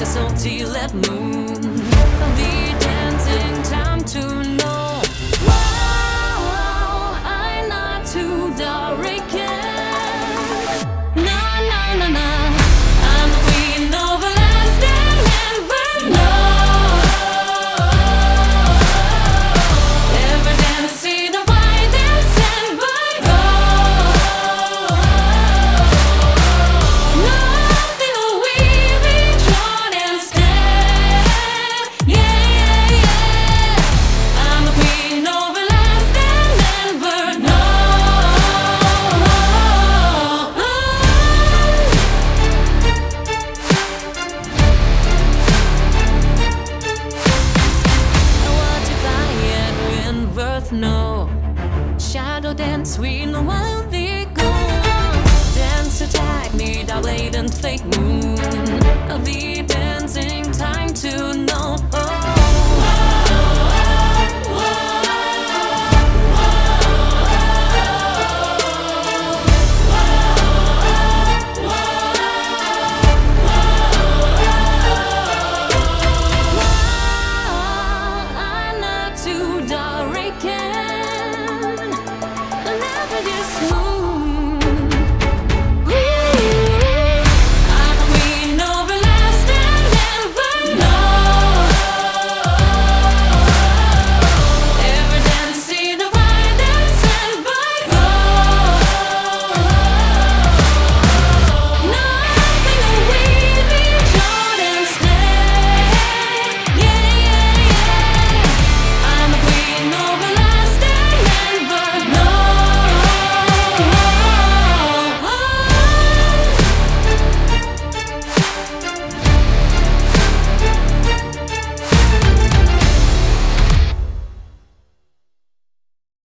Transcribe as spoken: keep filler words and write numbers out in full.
the salty let moon. The dancing time to know. Wow, I'm not too dark again. No, no, no, no. I'm the queen of a last and never know. Ever dance in a white and stand by gold. Nothing will we be drawn and stand. Yeah, yeah, yeah. I'm the queen of a last and never know. What if I had been worth no shadow dance we know while they go. Dance attack me, the blade and fake moon. The dancing time to know.